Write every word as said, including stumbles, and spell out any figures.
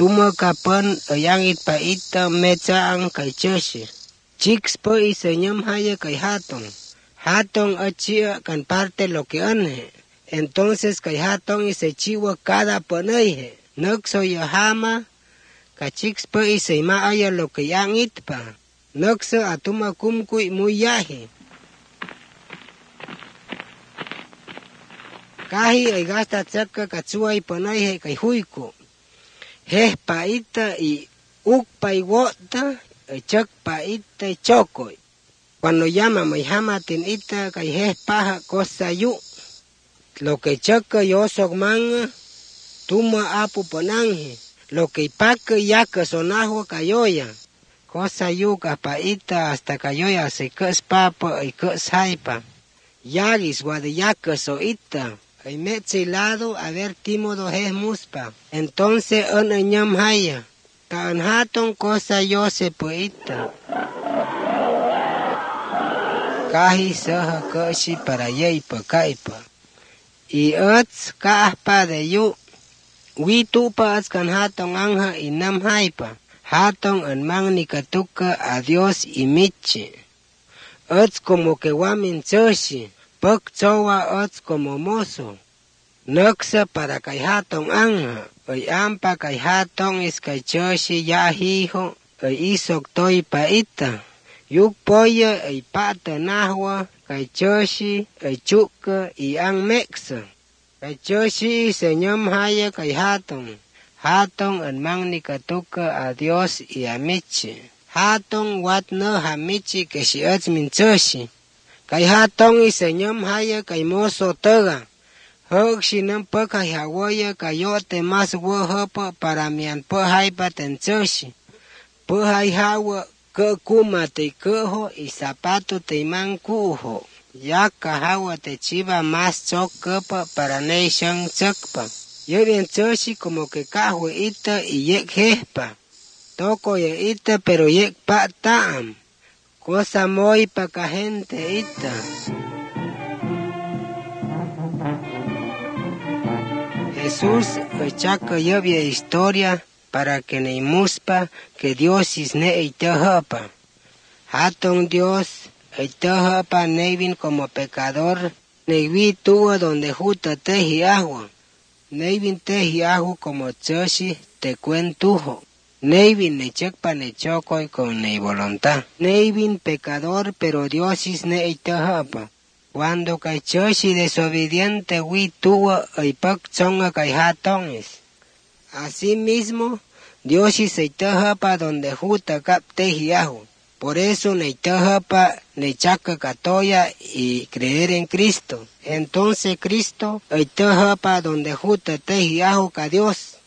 Tuma kapan yang it pa ita metsaan kay chesi. Chicks po iseñam haya kay hatong. Hatong achia kan parte lo que ane. Entonces kay hatong isechiwa cada panaije. Nukso yahama ka chicks po isema aya lo que yang it pa. Nukso atuma kumkuy muy yahi. Kahi ay gasta tsaka katsuay panaije kay huyko. Heh pa ita y uk pa iwota, chak pa ita y chokoy. Cuando llama may hamatin ita kay heh paha cosa yu. Lo que chaka yosok manga, tuma apu pananghe. Lo que ipaka yaka sonajo kayoya. Cosa yu ka pa ita hasta kayoya se kes papa y kes haipa. Yagis wade yaka so ita. Ay metsi lado a ver timodo hes muspa. Entonces an anyam haya. Taan hatong cosa yo se puita. Kahi saha kashi para yeipa kaipa. I ats kaahpa de yu. Witupa ats kan hatong angha inam haipa. Hatong an mangni katuka a Dios y michi. Ats como que wamin tsoshi. Pag tsowa ots como mozo. Nuksa para kay hatong angha. Ay ampa kay hatong is kay choshi yahiho. Ay isok toy pa ita. Yuk poya ay pata nahwa. Kay choshi ay chuka y ang meksa. Kay choshi senyam haya kay hatong. Hatong an mangni katuka a Dios y a michi. Hatong wat no hamichi que si ots min choshi. Kay hatong iseñam haya kay mozo taga. Hog sinam pa kay hawaya kayote mas wahapa para mian pa hay patensoshi. Pa hay hawa ke kuma te keho y zapato te mankuho. Ya kahawa te chiva mas chokapa para nation chakpa. Yebien soshi como que kahwe ita y yek hespa. Toko ye ita pero yek pa taam. Cosa muy paca gente ita. Jesús echaca lluvia historia para que ne muspa que Dios is ne itahapa. Hatong Dios itahapa nevin como pecador. Nevi tuwa donde juta teji agua. Nevin teji agua como choshi te cuentujo. Nevin ne chekpa ne chokoy con ne voluntad. Nevin pecador, pero Dios is ne itahapa. Cuando kay choshi desobediente wi tuwa ay pak chonga kay hatones. Asimismo, Dios is itahapa donde juta kap teji ajo. Por eso ne itahapa ne chaka katoya y creer en Cristo. Entonces Cristo itahapa donde juta teji ajo ka Dios.